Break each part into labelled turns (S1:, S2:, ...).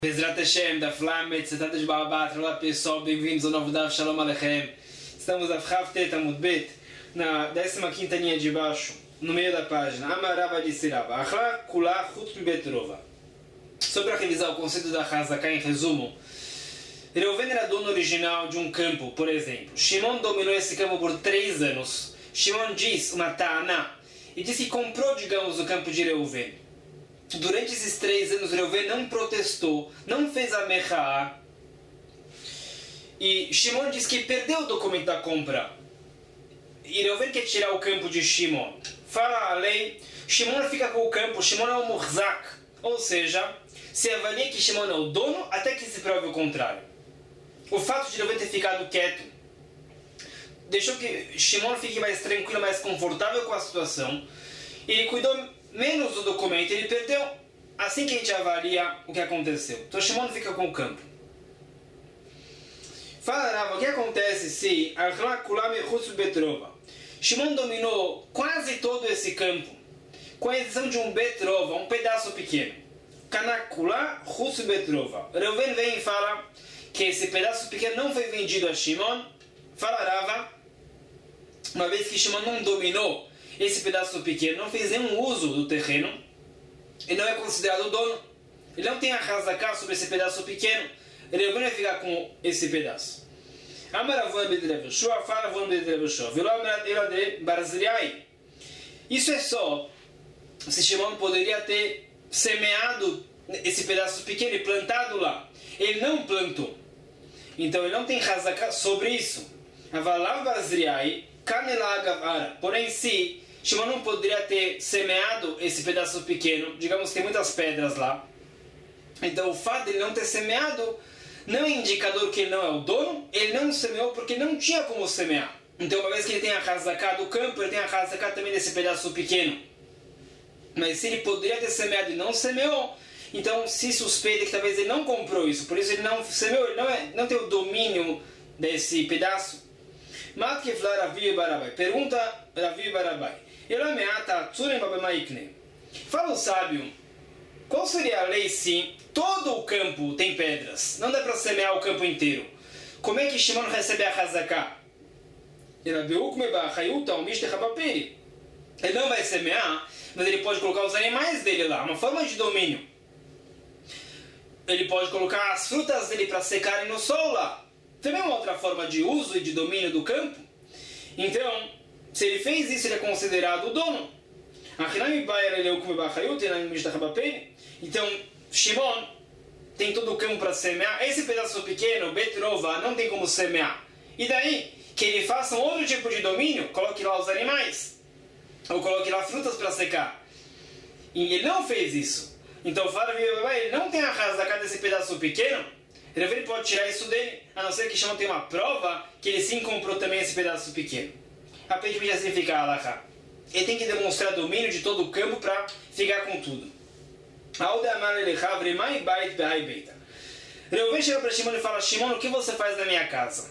S1: Bezrat Hashem, da Flamet, Setatas de Barabat, olá pessoal, bem-vindos ao novo Dav Shalom Aleichem. Estamos a Chavtet Amud-Bet, na 15ª linha de baixo, no meio da página. Amarava de Sirava, Achla Kula Chutz Bet Rova. Só para revisar o conceito da Hazaká em resumo, Reuven era dono original de um campo, por exemplo. Shimon dominou esse campo por 3 anos. Shimon diz uma ta'ana, e disse que comprou, digamos, o campo de Reuven. Durante esses 3 anos, Reuven não protestou, não fez a mechá. E Shimon diz que perdeu o documento da compra. E Reuven quer tirar o campo de Shimon. Fala a lei, Shimon fica com o campo, Shimon é o murzak. Ou seja, se avalia que Shimon é o dono até que se prove o contrário. O fato de Reuven ter ficado quieto deixou que Shimon fique mais tranquilo, mais confortável com a situação. Ele cuidou menos do documento, ele perdeu. Assim que a gente avalia o que aconteceu. Então Shimon fica com o campo. Fala, Rava, o que acontece se Shimon dominou quase todo esse campo, com exceção de um Betrova, um pedaço pequeno. Kanakula Chutz Betrova. Reuven vem e fala que esse pedaço pequeno não foi vendido a Shimon. Fala, Rava, uma vez que Shimon não dominou esse pedaço pequeno, não fez nenhum uso do terreno, ele não é considerado dono. Ele não tem a Hazaká sobre esse pedaço pequeno. Ele vai ficar com esse pedaço. Isso é só se Shimon poderia ter semeado esse pedaço pequeno e plantado lá. Ele não plantou. Então ele não tem Hazaká sobre isso. Porém, se Shimon não poderia ter semeado esse pedaço pequeno, digamos que tem muitas pedras lá, então o fato de ele não ter semeado não é indicador que ele não é o dono. Ele não semeou porque não tinha como semear. Então, uma vez que ele tem a Hazaká do campo, ele tem a Hazaká também desse pedaço pequeno. Mas se ele poderia ter semeado e não semeou, então se suspeita que talvez ele não comprou isso, por isso ele não semeou, ele não tem o domínio desse pedaço. Pergunta Ravi Barabai. Fala o sábio, qual seria a lei se todo o campo tem pedras? Não dá para semear o campo inteiro. Como é que Shimon recebe a Hazaká? Ele não vai semear, mas ele pode colocar os animais dele lá, uma forma de domínio. Ele pode colocar as frutas dele para secarem no sol lá. Também uma outra forma de uso e de domínio do campo. Então, se ele fez isso, ele é considerado o dono. Então, Shimon tem todo o campo para semear. Esse pedaço pequeno, Betrova, não tem como semear. E daí, que ele faça um outro tipo de domínio, coloque lá os animais. Ou coloque lá frutas para secar. E ele não fez isso. Então, ele não tem a Hazaká desse pedaço pequeno. Ele pode tirar isso dele, a não ser que Shimon tenha uma prova que ele sim comprou também esse pedaço pequeno. Aparentemente assim fica a halakha. Ele tem que demonstrar domínio de todo o campo para ficar com tudo. Reuven chega para Shimon e fala: Shimon, o que você faz na minha casa?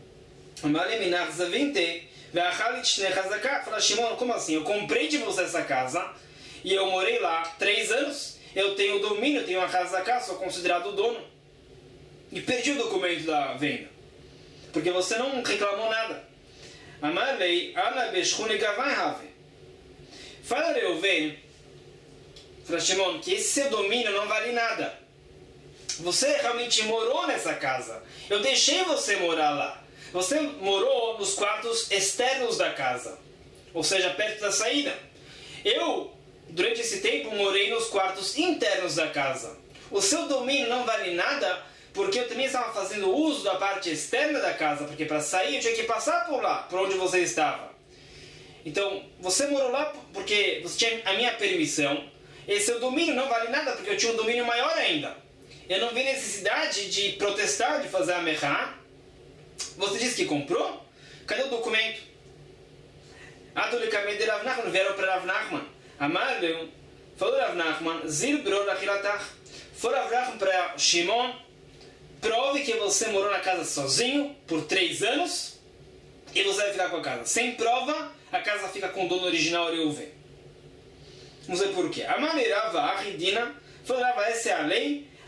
S1: Fala: Shimon, como assim? Eu comprei de você essa casa e eu morei lá 3 anos, eu tenho domínio, tenho uma Hazaká, sou considerado o dono. E perdi o documento da venda, porque você não reclamou nada. Amarlei, fala Reuven, fala Shimon, que esse seu domínio não vale nada. Você realmente morou nessa casa. Eu deixei você morar lá. Você morou nos quartos externos da casa, ou seja, perto da saída. Eu, durante esse tempo, morei nos quartos internos da casa. O seu domínio não vale nada, porque eu também estava fazendo uso da parte externa da casa, porque para sair eu tinha que passar por lá, por onde você estava. Então, você morou lá porque você tinha a minha permissão. Esse seu domínio não vale nada, porque eu tinha um domínio maior ainda. Eu não vi necessidade de protestar, de fazer a mechá. Você disse que comprou? Cadê o documento? Adolicamente de Rav Nachman, vieram para Rav Nachman. Amarleu, falou Rav Nachman, Zil Bror Lachilatach. Foi Rav Nachman para Shimon: prove que você morou na casa sozinho por 3 anos e você vai ficar com a casa. Sem prova, a casa fica com o dono original Reuven. Não sei por quê. A maneira Ridina falava: essa é a lei.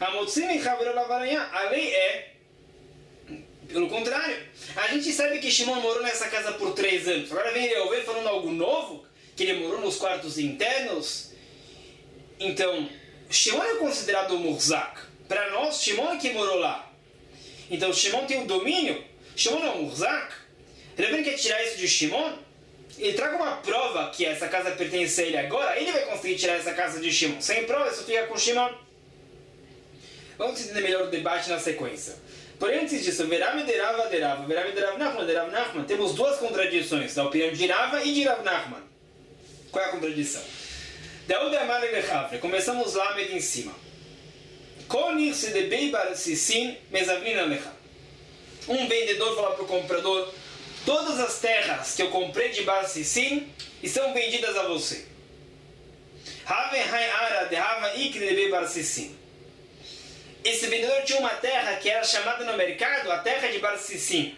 S1: A lei é pelo contrário. A gente sabe que Shimon morou nessa casa por 3 anos. Agora vem Reuven falando algo novo, que ele morou nos quartos internos. Então, Shimon é considerado o Murzak. Para nós, Shimon é que morou lá. Então, Shimon tem o domínio. Shimon é o Murzak. Reuven quer tirar isso de Shimon. Ele traga uma prova que essa casa pertence a ele agora. Ele vai conseguir tirar essa casa de Shimon. Sem prova, isso fica com Shimon. Vamos entender melhor o debate na sequência. Porém, antes disso, Verame de Rava de Rava, Verame de Rav Nachman, temos 2 contradições da opinião de Rava e de Rav Nachman. Qual é a contradição? Daúde Amar Elechavre, começamos lá em cima. Konir se de Beibar Sissin Mezavnin Alecha. Um vendedor fala para o comprador: todas as terras que eu comprei de Bar Sissin estão vendidas a você. Haven Hai Ara de Hava Ikri de Beibar Sissin. Esse vendedor tinha uma terra que era chamada no mercado a terra de Bar Sissin.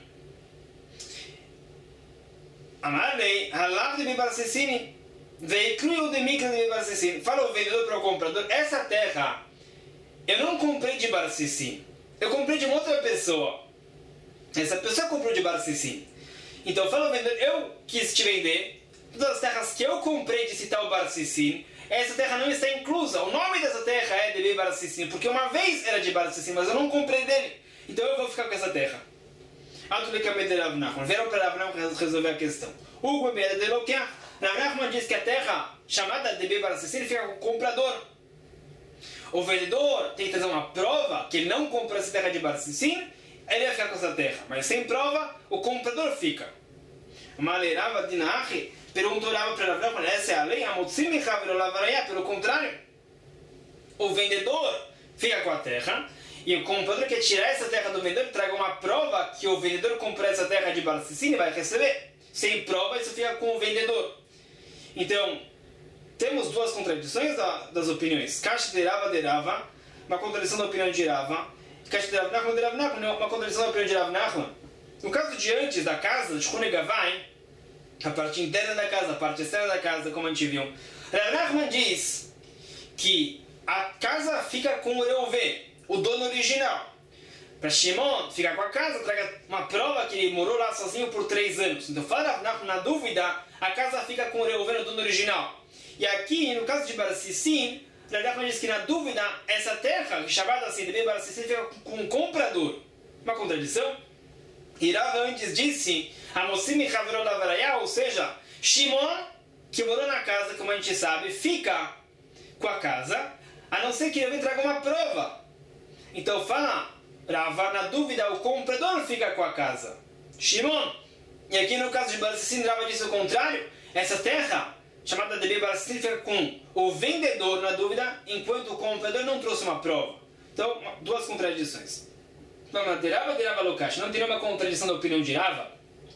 S1: Amarlei, Halav de Bar Sissin, veiclui de Mikra de Bar Sissin. Fala o vendedor para o comprador: essa terra eu não comprei de Bar Sissin, eu comprei de uma outra pessoa. Essa pessoa comprou de Bar Sissin. Então fala o vendedor: eu quis te vender todas as terras que eu comprei de citar o Bar Sissin. Essa terra não está inclusa. O nome dessa terra é de Bar Sissin, porque uma vez era de Bar Sissin, mas eu não comprei dele. Então eu vou ficar com essa terra. Vieram para Rav Nachman resolver a questão. Rav Nachman diz que a terra chamada de Bar Sissin fica com o comprador. O vendedor tem que trazer uma prova que ele não comprou essa terra de Bar Sissin, ele vai ficar com essa terra. Mas sem prova, o comprador fica. Malerava Dinachi perguntou para Rav Nachman: essa é a lei? Pelo contrário, o vendedor fica com a terra e o comprador quer tirar essa terra do vendedor, traga uma prova que o vendedor comprou essa terra de Bar Sissin e vai receber. Sem prova, isso fica com o vendedor. Então, temos 2 contradições das opiniões. Kash de Rava, uma contradição da opinião de Rava. Kash de Rav Nachman, uma contradição da opinião de Rav Nachman. No caso de antes da casa, de Shchune Gavai, a parte interna da casa, a parte externa da casa, como a gente viu, Rav Nachman diz que a casa fica com o Reuven, o dono original. Para Shimon ficar com a casa, traga uma prova que ele morou lá sozinho por 3 anos. Então fala Rav Nachman, na dúvida, a casa fica com o Reuven, o dono original. E aqui, no caso de Bar Sissin, Rav Nachman diz que na dúvida, essa terra, chamada assim de Bar Sissin, fica com o comprador. Uma contradição? E Rav antes disse, ou seja, Shimon, que morou na casa, como a gente sabe, fica com a casa, a não ser que ele traga uma prova. Então fala, Rava, na dúvida, o comprador fica com a casa. Shimon. E aqui no caso de Bar Sissin, Rava disse o contrário. Essa terra, chamada de Bar Sissin, fica com o vendedor, na dúvida, enquanto o comprador não trouxe uma prova. Então, 2 contradições. Não teria uma contradição da opinião de Rava?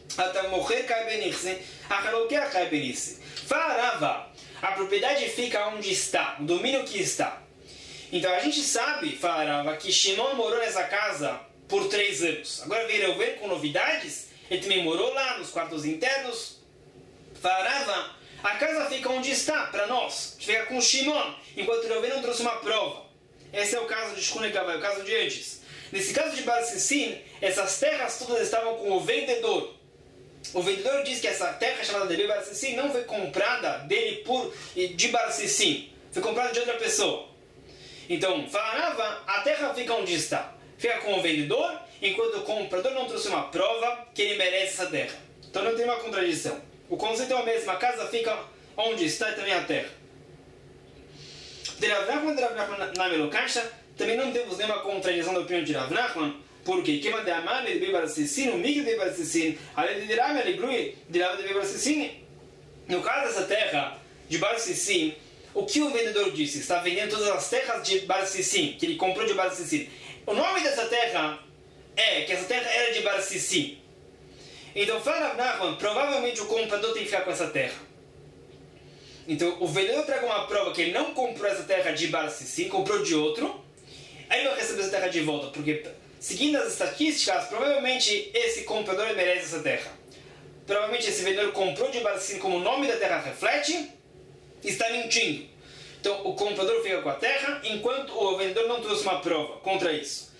S1: Fala Rava, a propriedade fica onde está, o domínio que está. Então a gente sabe, fala Rava, que Shimon morou nessa casa por 3 anos. Agora veio ver com novidades, ele também morou lá nos quartos internos. Fala Rava, a casa fica onde está, para nós, fica com Shimon, enquanto o Reuven não trouxe uma prova. Esse é o caso de Shchune Gavai, o caso de antes. Nesse caso de Bar Sissin, essas terras todas estavam com o vendedor. O vendedor diz que essa terra chamada de Bar Sissin não foi comprada dele de Bar Sissin, foi comprada de outra pessoa. Então, fala, a terra fica onde está. Fica com o vendedor, enquanto o comprador não trouxe uma prova que ele merece essa terra. Então não tem uma contradição. O conceito é o mesmo, a casa fica onde está e também a terra. De Rav Nachman na Melokasha, também não temos nenhuma contradição da opinião de Rav Nachman, porque quem manda amar de Bar Sissin, o Mikra de Bar Sissin, além de Rama, ele glui de Rav de Bar Sissin. No caso dessa terra de Bar Sissin, o que o vendedor disse? Está vendendo todas as terras de Bar Sissin, que ele comprou de Bar Sissin. O nome dessa terra é que essa terra era de Bar Sissin. Então, fala Rav Nachman, provavelmente o comprador tem que ficar com essa terra. Então, o vendedor traga uma prova que ele não comprou essa terra de Bar Sissin, comprou de outro, aí ele vai receber essa terra de volta, porque, seguindo as estatísticas, provavelmente esse comprador merece essa terra. Provavelmente esse vendedor comprou de Bar Sissin como o nome da terra reflete, está mentindo. Então o comprador fica com a terra, enquanto o vendedor não trouxe uma prova contra isso.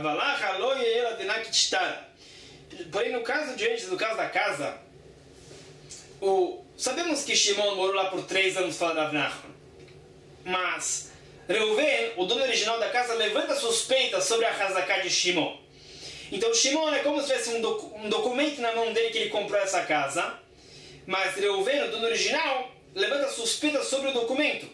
S1: Porém, no caso da casa, sabemos que Shimon morou lá por 3 anos, fala Rav Nachman. Mas Reuven, o dono original da casa, levanta suspeita sobre a Hazaká de Shimon. Então Shimon é como se tivesse um documento na mão dele que ele comprou essa casa. Mas Reuven, o dono original, levanta suspeita sobre o documento.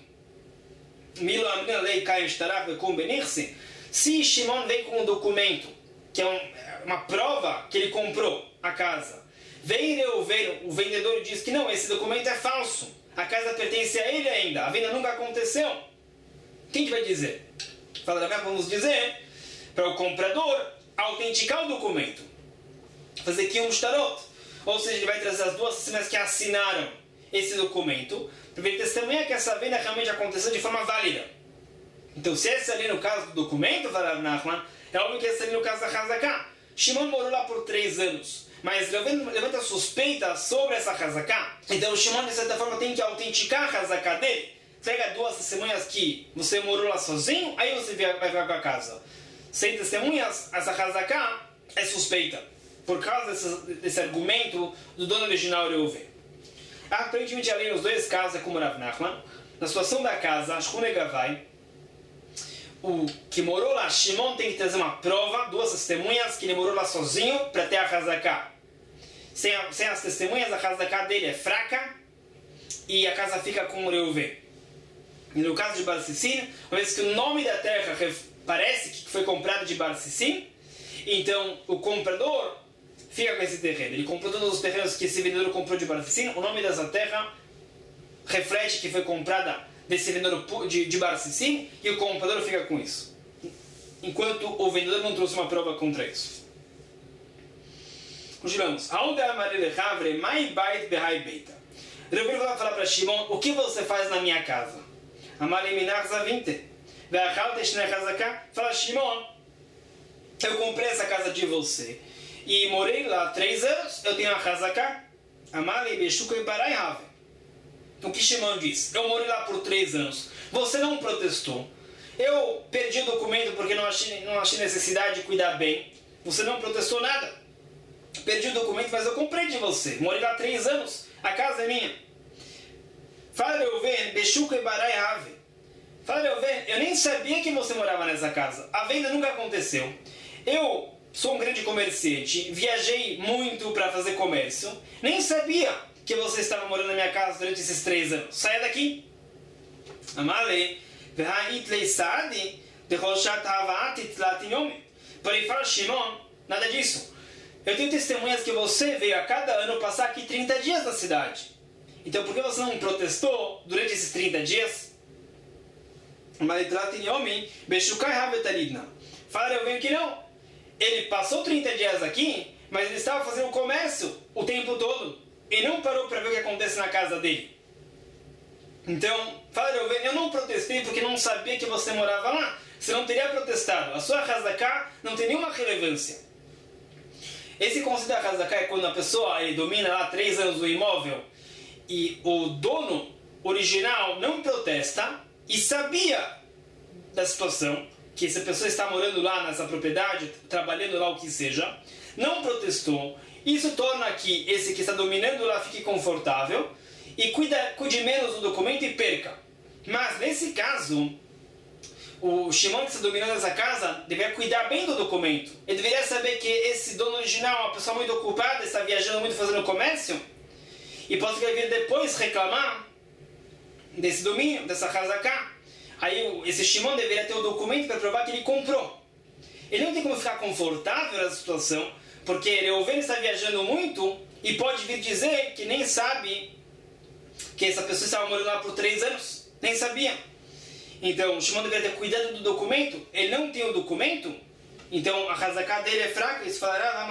S1: Se Shimon vem com um documento, que é uma prova que ele comprou a casa, vem Reuven, o vendedor, diz que não, esse documento é falso, a casa pertence a ele ainda, a venda nunca aconteceu. Quem que vai dizer? Vamos dizer para o comprador autenticar o documento, fazer aqui um shtarot, ou seja, ele vai trazer as 2 testemunhas que assinaram esse documento, para ele testemunhar que essa venda realmente aconteceu de forma válida. Então, se esse ali no caso do documento, Rav Nachman, é óbvio que esse ali no caso da Hazaká. Shimon morou lá por 3 anos, mas levanta suspeita sobre essa Hazaká. Então, o Shimon, de certa forma, tem que autenticar a Hazaká dele. Pega 2 testemunhas que você morou lá sozinho, aí você vai ficar com a casa. Sem testemunhas, essa Hazaká é suspeita, por causa desse argumento do dono original Reuven. Aparentemente, ali nos 2 casos, é como Rav Nachman. Na situação da casa, Shchune Gavai, o que morou lá, Shimon, tem que trazer uma prova, 2 testemunhas, que ele morou lá sozinho, para ter a Hazaká. Sem as testemunhas, a Hazaká dele é fraca e a casa fica com o Reuven. E no caso de Bar Sissim, uma vez que o nome da terra parece que foi comprado de Bar Sissim, então o comprador fica com esse terreno. Ele comprou todos os terrenos que esse vendedor comprou de Bar Sissim, o nome dessa terra reflete que foi comprada desse vendedor de Bar Sissim, e o comprador fica com isso, enquanto o vendedor não trouxe uma prova contra isso. Continuamos. Reuven vai falar para Shimon: o que você faz na minha casa? Fala: Shimon, eu comprei essa casa de você e morei lá 3 anos, eu tenho a Hazaká. O que Shimon diz? Eu morei lá por 3 anos, você não protestou, eu perdi o documento porque não achei necessidade de cuidar bem, você não protestou nada, perdi o documento, mas eu comprei de você, morei lá 3 anos, a casa é minha. Fala Reuven, Beshuka e Barai Have. Fala Reuven, eu nem sabia que você morava nessa casa, a venda nunca aconteceu, eu sou um grande comerciante, viajei muito para fazer comércio, nem sabia que você estava morando na minha casa durante esses 3 anos. Saia daqui. Porém, fala Shimon, nada disso. Eu tenho testemunhas que você veio a cada ano passar aqui 30 dias na cidade. Então, por que você não protestou durante esses 30 dias? Fala, eu venho que não. Ele passou 30 dias aqui, mas ele estava fazendo comércio o tempo todo. E não parou para ver o que acontece na casa dele. Então, fala, eu não protestei porque não sabia que você morava lá. Você não teria protestado. A sua Hazaká não tem nenhuma relevância. Esse conceito da Hazaká é quando a pessoa domina lá 3 anos o imóvel e o dono original não protesta e sabia da situação, que essa pessoa está morando lá nessa propriedade, trabalhando lá o que seja, não protestou. Isso torna que esse que está dominando lá fique confortável e cuide menos do documento e perca. Mas nesse caso, o Shimon que está dominando essa casa deveria cuidar bem do documento. Ele deveria saber que esse dono original é uma pessoa muito ocupada, está viajando muito fazendo comércio, e pode vir depois reclamar desse domínio, dessa Hazaká. Aí esse Shimon deveria ter o documento para provar que ele comprou. Ele não tem como ficar confortável nessa situação, porque Reuven está viajando muito e pode vir dizer que nem sabe que essa pessoa estava morando lá por 3 anos. Nem sabia. Então, o Shimon deveria ter cuidado do documento. Ele não tem o documento, então a Hazaká dele é fraca. Isso falará,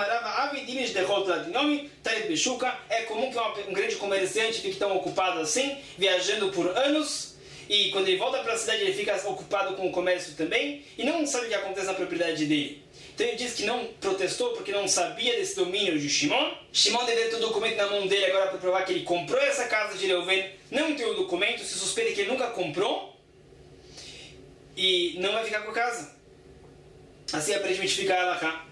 S1: é comum que um grande comerciante fique tão ocupado assim, viajando por anos, e quando ele volta para a cidade ele fica ocupado com o comércio também, e não sabe o que acontece na propriedade dele. Então ele diz que não protestou porque não sabia desse domínio de Shimon. Shimon deveria ter o documento na mão dele agora para provar que ele comprou essa casa de Reuven. Não tem o documento, se suspeita que ele nunca comprou. e não vai ficar com a casa. Assim aparentemente fica a Alahá.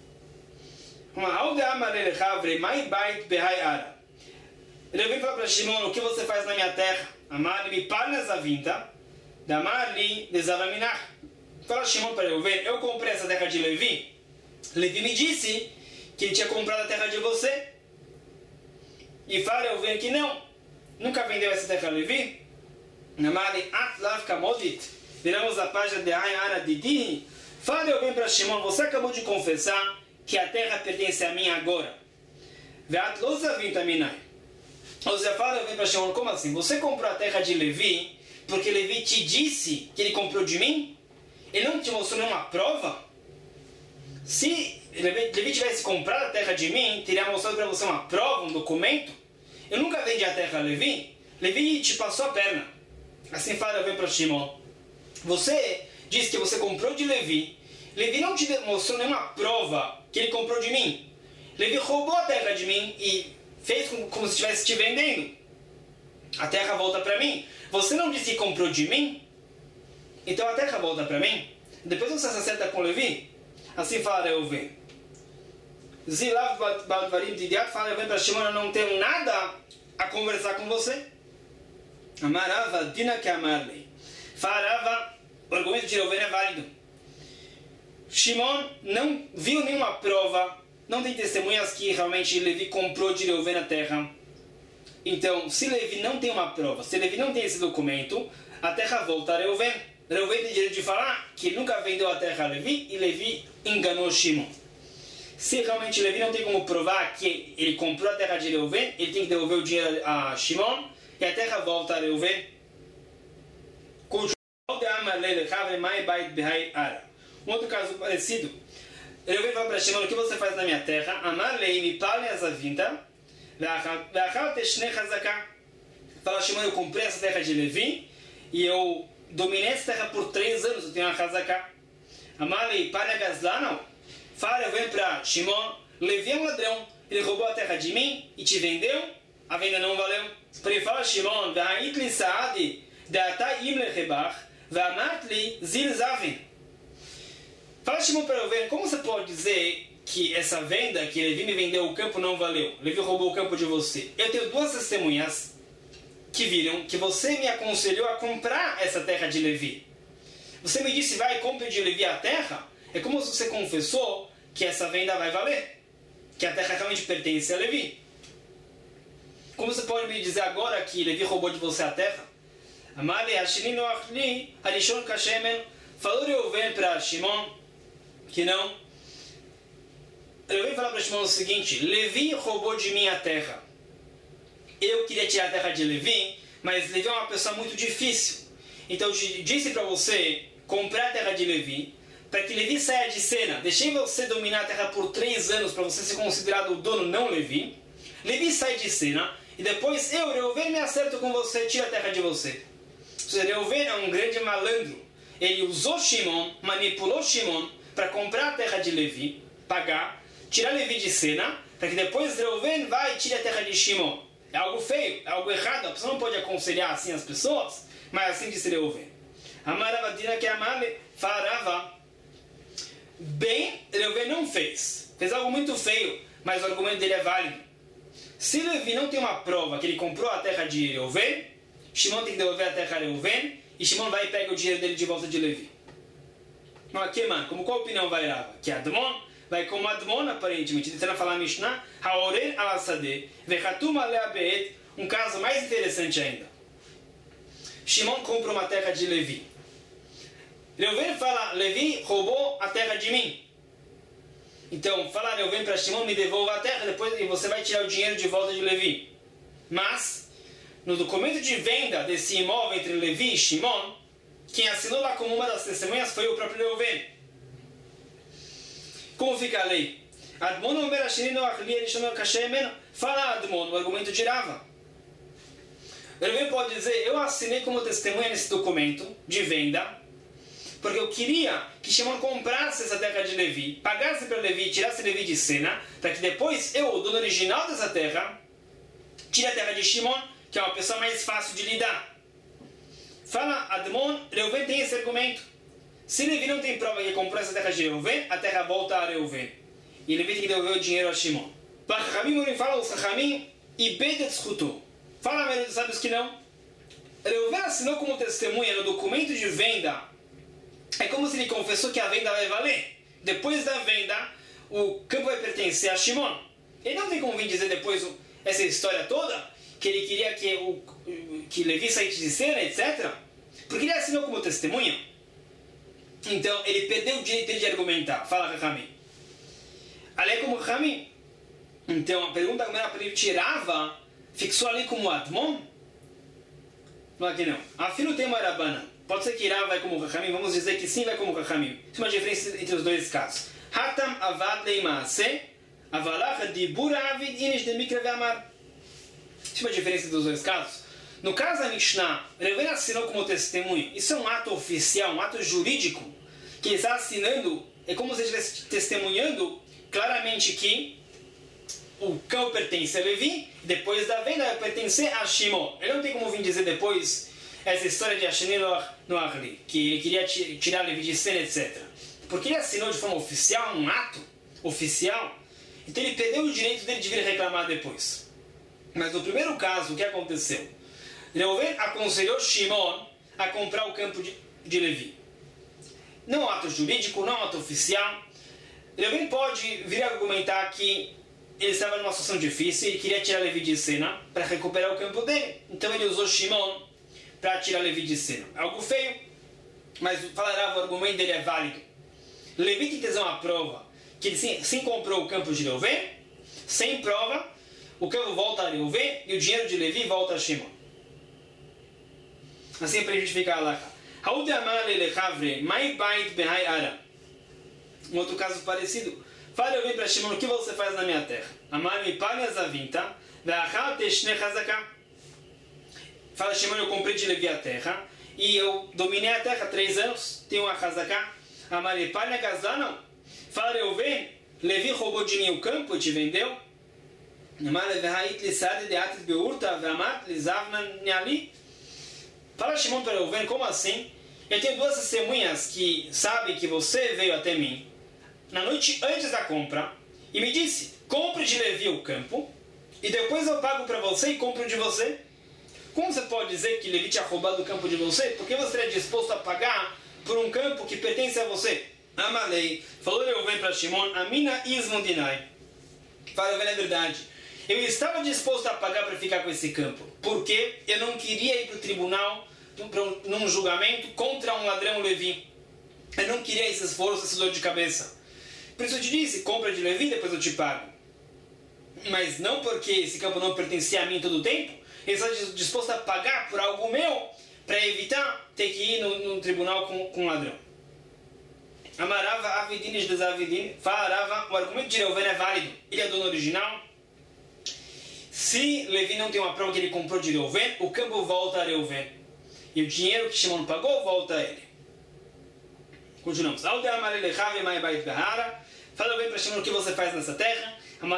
S1: Ele vem falar para Shimon: o que você faz na minha terra? Amar-lhe me parnas a vinta, damar-lhe desavaminach. Fala Shimon para Reuven: eu comprei essa terra de Levi. Levi me disse que ele tinha comprado a terra de você. E fala Reuven que não, nunca vendeu essa terra a Levi. Amar-lhe atlav kamodit. Viramos a página de Ain Ara Didi. Fala Reuven para Shimon: você acabou de confessar que a terra pertence a mim agora. Veat lozavim minai. Ou seja, fala Reuven para Shimon: como assim? Você comprou a terra de Levi porque Levi te disse que ele comprou de mim? Ele não te mostrou nenhuma prova? Se Levi tivesse comprado a terra de mim, teria mostrado para você uma prova, um documento? Eu nunca vendi a terra a Levi. Levi te passou a perna. Assim fala Reuven para Shimon: você disse que você comprou de Levi. Levi não te mostrou nenhuma prova que ele comprou de mim. Levi roubou a terra de mim e fez como se estivesse te vendendo. A terra volta para mim. Você não disse que comprou de mim? Então a terra volta para mim. Depois você se acerta com Levi. Assim fala Reuven. Zilav Baldvarim Didiat fala Reuven para Shimon: eu não tenho nada a conversar com você. Amarava Dina que amarlei. Farava, o argumento de Reuven é válido. Shimon não viu nenhuma prova, não tem testemunhas que realmente Levi comprou de Reuven a terra. Então, se Levi não tem uma prova, se Levi não tem esse documento, a terra volta a Reuven. Reuven tem direito de falar que ele nunca vendeu a terra a Levi e Levi enganou Shimon. Se realmente Levi não tem como provar que ele comprou a terra de Reuven, ele tem que devolver o dinheiro a Shimon e a terra volta a Reuven. Um outro caso parecido. Reuven fala para Shimon: o que você faz na minha terra? Amar-lei me parne essa vinta. Fala Shimon: eu comprei essa terra de Levi e eu dominei essa terra por 3 anos, eu tenho uma Hazaká. Amar-lei parne gazlano. Fala Reuven para Shimon: Levi é um ladrão, ele roubou a terra de mim e te vendeu, a venda não valeu. Para ele fala Shimon: Da'itli saadi da'ata imle rebach va'amatli zil zavin. Fala Shimon para Reuven: como você pode dizer que essa venda, que Levi me vendeu o campo, não valeu? Levi roubou o campo de você. Eu tenho 2 testemunhas que viram que você me aconselhou a comprar essa terra de Levi. Você me disse: vai e compre de Levi a terra. É como se você confessou que essa venda vai valer, que a terra realmente pertence a Levi. Como você pode me dizer agora que Levi roubou de você a terra? Amale Hashini Noachli Harishon Kashemen. Falou Reuven para Shimon que não. Reuven falou para Shimon o seguinte: Levi roubou de mim a terra. Eu queria tirar a terra de Levi, mas Levi é uma pessoa muito difícil. Então eu disse para você comprar a terra de Levi, para que Levi saia de cena. Deixei você dominar a terra por 3 anos para você ser considerado o dono, não Levi. Levi sai de cena e depois eu, Reuven, me acerto com você, tiro a terra de você. Ou seja, Reuven é um grande malandro. Ele usou Shimon, manipulou Shimon para comprar a terra de Levi, pagar, tirar Levi de cena, para que depois Reuven vai e tire a terra de Shimon. É algo feio, é algo errado. A pessoa não pode aconselhar assim as pessoas, mas assim disse Reuven. Amaravadina que amale farava. Bem, Reuven não fez. Fez algo muito feio, mas o argumento dele é válido. Se Levi não tem uma prova que ele comprou a terra de Reuven, Shimon tem que devolver a terra a Reuven e Shimon vai e pega o dinheiro dele de volta de Levi. Mas aqui, mano, como qual opinião vai Rava? Que Admon vai como Admon, aparentemente. Tentando falar Mishnah, Haoren al-Asadeh, Vechatum ale-Abeet, um caso mais interessante ainda. Shimon compra uma terra de Levi. Reuven fala: Levi roubou a terra de mim. Então, fala Reuven para Shimon: me devolva a terra, depois você vai tirar o dinheiro de volta de Levi. Mas, no documento de venda desse imóvel entre Levi e Shimon, quem assinou lá como uma das testemunhas foi o próprio Reuven. Como fica a lei? Admon fala Admon, o argumento de Rava. Reuven pode dizer: eu assinei como testemunha nesse documento de venda, porque eu queria que Shimon comprasse essa terra de Levi, pagasse para Levi, tirasse Levi de cena, para que depois eu, o dono original dessa terra, tire a terra de Shimon, que é uma pessoa mais fácil de lidar. Fala Admon, Reuven tem esse argumento. Se Levi não tem prova que comprou essa terra de Reuven, a terra volta a Reuven. E Levi tem que devolver o dinheiro a Shimon. Para Chachamim, fala os Chachamim e Betet escutou. Fala a maioria dos sábios que não. Reuven assinou como testemunha no documento de venda. É como se ele confessou que a venda vai valer. Depois da venda, o campo vai pertencer a Shimon. Ele não tem como vir dizer depois essa história toda, que ele queria que Levi saísse de cena, etc. Porque ele assinou como testemunha. Então, ele perdeu o direito de argumentar. Fala, Chachamim. Ali como Chachamim. Então, a pergunta como era para ele tirava, fixou ali como Admon? Não, aqui não. Afilo tem uma Rabana. Pode ser que Irá vai como Chachamim. Vamos dizer que sim vai como Chachamim. Isso é uma diferença entre os dois casos. Hatam avad leimaase, avalach dibur avid inish de mikra ve'amar. Isso é uma diferença dos dois casos. No caso da Mishnah, Reuven assinou como testemunho. Isso é um ato oficial, um ato jurídico, que ele está assinando, é como se ele estivesse testemunhando claramente que o campo pertence a Levi, depois da venda vai pertencer a Shimon. Ele não tem como vir dizer depois essa história de Asheni no Arli, que ele queria tirar Levi de cena, etc. Porque ele assinou de forma oficial, um ato oficial, então ele perdeu o direito dele de vir reclamar depois. Mas no primeiro caso, o que aconteceu? Reuven aconselhou Shimon a comprar o campo de Levi. Não ato jurídico, não ato oficial. Reuven pode vir argumentar que ele estava numa situação difícil e queria tirar Levi de cena para recuperar o campo dele. Então ele usou Shimon para tirar Levi de cena. Algo feio, mas falará, o argumento dele é válido. Levi tem que ter uma prova que ele sim comprou o campo de Reuven. Sem prova, o campo volta a Reuven e o dinheiro de Levi volta a Shimon. Assim é para a gente ficar lá. Um outro caso parecido. Fala, eu vim para Shimon, o que você faz na minha terra? Fala, Shimon, eu comprei de Levi a terra e eu dominei a terra 3 anos, tenho uma Hazaká. Fala, Reuven, Levi roubou de mim o campo e te vendeu? Fala, Shimon, para Reuven, como assim? Eu tenho 2 testemunhas que sabem que você veio até mim na noite antes da compra e me disse, compre de Levi o campo e depois eu pago para você e compro de você. Como você pode dizer que Levi tinha roubado o campo de você? Porque você estaria disposto a pagar por um campo que pertence a você? Amalei, falou Reuven para Shimon, Amina Ismundinai. Fala, Reuven, é verdade. Eu estava disposto a pagar para ficar com esse campo, porque eu não queria ir para o tribunal num julgamento contra um ladrão Levi. Eu não queria esse esforço, essa dor de cabeça. Por isso eu te disse, compra de Levi, depois eu te pago. Mas não porque esse campo não pertencia a mim todo o tempo, eu estava disposto a pagar por algo meu para evitar ter que ir num tribunal com um ladrão. Amarava avidines desavidines, farava, o argumento de Reuven é válido. Ele é dono original. Se Levi não tem uma prova que ele comprou de Reuven, o campo volta a Reuven. E o dinheiro que Shimon pagou volta a ele. Continuamos. Fala Reuven para Shimon, o que você faz nessa terra?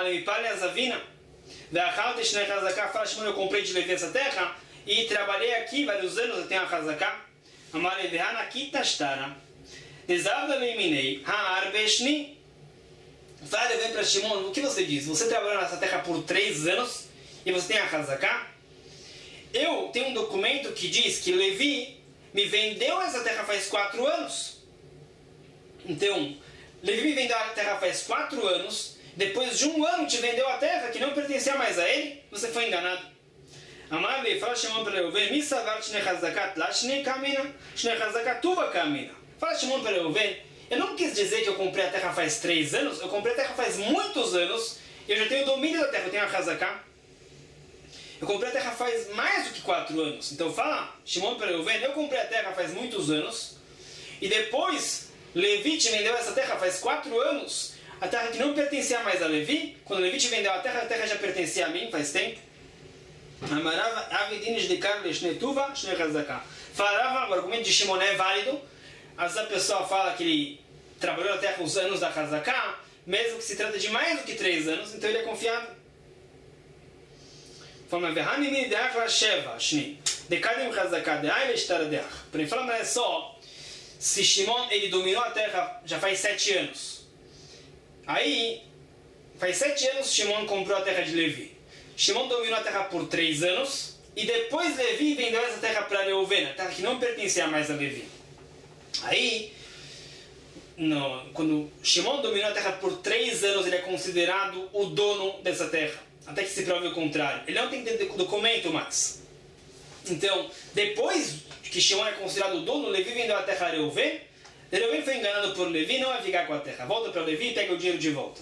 S1: Fala Shimon, eu comprei de Levi essa terra e trabalhei aqui vários anos, eu tenho a Hazaká. Fala Reuven para Shimon, o que você diz? Você trabalhou nessa terra por 3 anos e você tem a Hazaká? Eu tenho um documento que diz que Levi me vendeu essa terra faz 4 anos. Então, Levi me vendeu a terra faz 4 anos. Depois de 1 ano te vendeu a terra que não pertencia mais a ele. Você foi enganado. Amarle, fala Shimon para Reuven, mi savar shnei hazakat la shnei kamina, shnei hazakat tuva kamina. Fala Shimon para Reuven, eu não quis dizer que eu comprei a terra faz 3 anos. Eu comprei a terra faz muitos anos. E eu já tenho o domínio da terra, eu tenho a Hazaká. Eu comprei a terra faz mais do que 4 anos. Então fala, Shimon para Reuven, eu comprei a terra faz muitos anos. E depois, Levi te vendeu essa terra faz 4 anos. A terra que não pertencia mais a Levi. Quando Levi te vendeu a terra já pertencia a mim faz tempo. Amarava avidines de carne shnetuva shnei hazaká. Falava, o argumento de Shimon é válido. Às vezes a pessoa fala que ele trabalhou na terra os anos da Hazaká, mesmo que se trata de mais do que 3 anos, então ele é confiável. Para ele falar, mas é só, se Shimon ele dominou a terra já faz 7 anos. Aí, faz 7 anos Shimon comprou a terra de Levi. Shimon dominou a terra por 3 anos e depois Levi vendeu essa terra para Reuven, a terra que não pertencia mais a Levi. Aí, quando Shimon dominou a terra por 3 anos, ele é considerado o dono dessa terra, até que se prove o contrário. Ele não tem que ter documento mais. Então, depois que Shimon é considerado o dono, Levi vendeu a terra a Reuven. Reuven foi enganado por Levi, não vai ficar com a terra. Volta para Levi e pega o dinheiro de volta.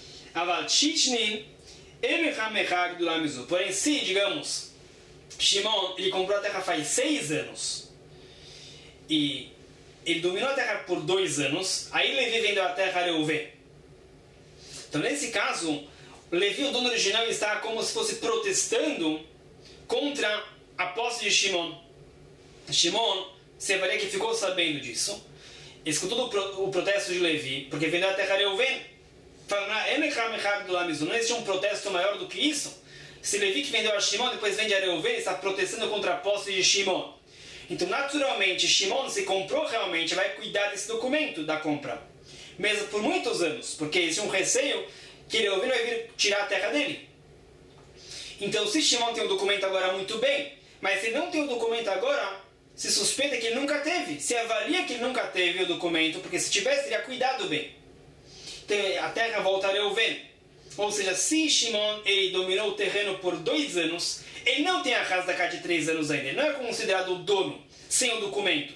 S1: Porém, se, digamos, Shimon ele comprou a terra faz 6 anos e ele dominou a terra por 2 anos, aí Levi vendeu a terra a Reuven. Então, nesse caso, Levi, o dono original, está como se fosse protestando contra a posse de Shimon. Shimon, você varia que ficou sabendo disso, escutou o protesto de Levi, porque vendeu a terra a Reuven, falando, não existe um protesto maior do que isso? Se Levi que vendeu a Shimon, depois vende a Reuven, está protestando contra a posse de Shimon. Então, naturalmente, Shimon, se comprou realmente, vai cuidar desse documento da compra. Mesmo por muitos anos, porque existe um receio que Reuven vai vir tirar a terra dele. Então, se Shimon tem o documento agora, muito bem. Mas se não tem o documento agora, se suspeita que ele nunca teve. Se avalia que ele nunca teve o documento, porque se tivesse, teria cuidado bem. Então, a terra volta a Reuven. Ou seja, se Shimon ele dominou o terreno por 2 anos, ele não tem a Hazdaka de 3 anos ainda. Ele não é considerado o dono, sem o documento.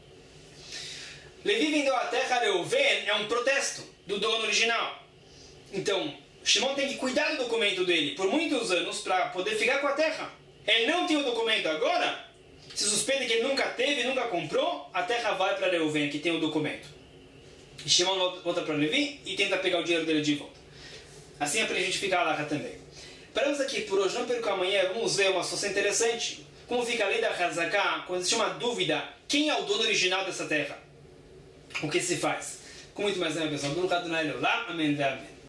S1: Levi vendeu a terra a Reuven, é um protesto do dono original. Então, Shimon tem que cuidar do documento dele por muitos anos para poder ficar com a terra. Ele não tem o documento agora, se suspeita que ele nunca teve, nunca comprou, a terra vai para Reuven, que tem o documento. E Shimon volta para Levi e tenta pegar o dinheiro dele de volta. Assim é para a gente ficar lá também. Paramos aqui por hoje, não perca amanhã, vamos ver uma situação interessante. Como fica a lei da Hazaká, quando existe uma dúvida, quem é o dono original dessa terra? O que se faz? Com muito mais, né, pessoal? Amém.